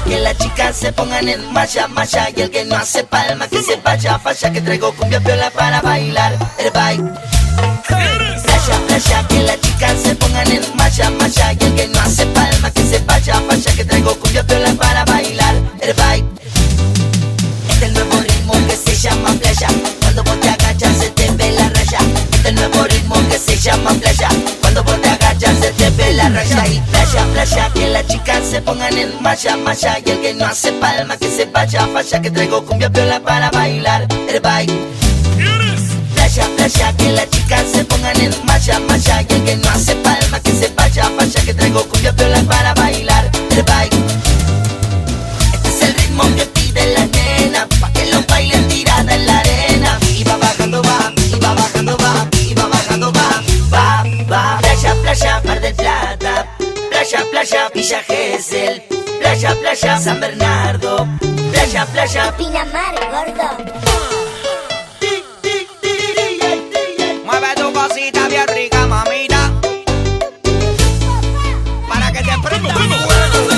que las chicas se pongan en marcha, marcha. Y el que no hace palma que se vaya, falla. Que traigo cumbia piola para bailar el baile. Flasha, flasha, que las chicas se pongan en marcha, marcha. Y el que no hace palma que se vaya, falla. Que traigo cumbia piola para bailar el baile. Este es el nuevo ritmo que se llama playa. Cuando vos te agachas se te ve la raya. Este es el nuevo ritmo que se llama playa. Cuando vos te agachas se te ve la raya. Y playa, playa, que las chicas se pongan en marcha, marcha. Y el que no hace palma que se vaya, falla. Que traigo cumbia piola para bailar el baile. Playa, playa, que las chicas se pongan en marcha, marcha. Y el que no hace palma que se vaya, falla. Que traigo cumbia piola para bailar el baile. Este es el ritmo que pide la nena, pa' que lo bailen tirada en la arena. Y va bajando, va, y va bajando, va, y va bajando, va, va, va. Playa, playa, Mar del Plata. Playa, playa, Villa Gesell. Playa, playa, San Bernardo. Playa, playa, Pinamar, gordo. Mueve tu cosita bien rica, mamita, para que te prenda fuego.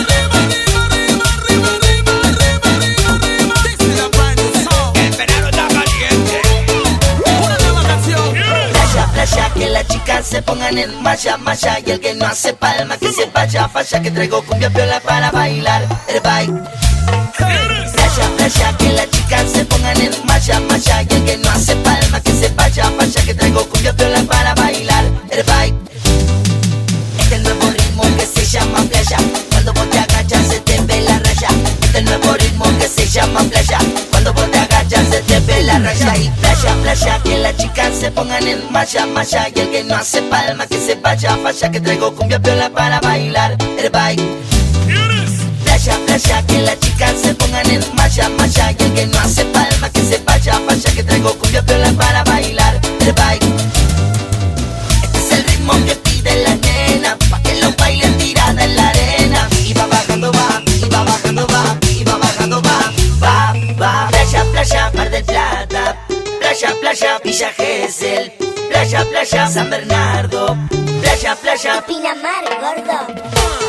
El verano está caliente. Una nueva canción. playa, playa, que las chicas se pongan en marcha, marcha. Y el que no hace palma que se vaya, falla. Que traigo cumbia piola para bailar el baile. Playa, playa, que las chicas se pongan en marcha, marcha. Y el que no hace palma que se vaya, falla. Que traigo cumbia piola para bailar el baile. Este es el nuevo ritmo que se llama playa. Cuando vos te agachas se te ve la raya. Este es el nuevo ritmo que se llama playa. Cuando vos te agachas se te ve la raya. Y playa, playa, que las chicas se pongan en marcha, marcha. Y el que no hace palma que se vaya, falla. Que traigo cumbia piola para bailar el baile. Playa, playa, que las chicas se pongan en marcha, marcha. Y el que no hace palma que se vaya, falla. Que traigo cumbia piola para bailar el baile. Este es el ritmo que pide la nena, pa' que lo bailen tirada en la arena. Y va bajando, va, y va bajando, va, y va bajando, va, va, va. Playa, playa, Mar del Plata. Playa, playa, Villa Gesell. Playa, playa, San Bernardo. Playa, playa, Pinamar, gordo.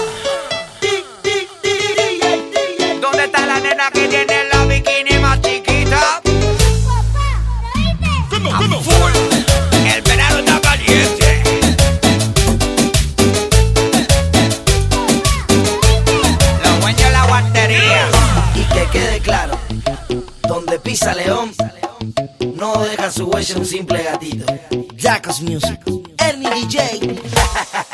¿Dónde está la nena que tiene la bikini más chiquita? I'm full. El verano está caliente. Los dueños de la guardería. y que quede claro, donde pisa león, no deja su huella un simple gatito. Jacos Music, Ernie DJ.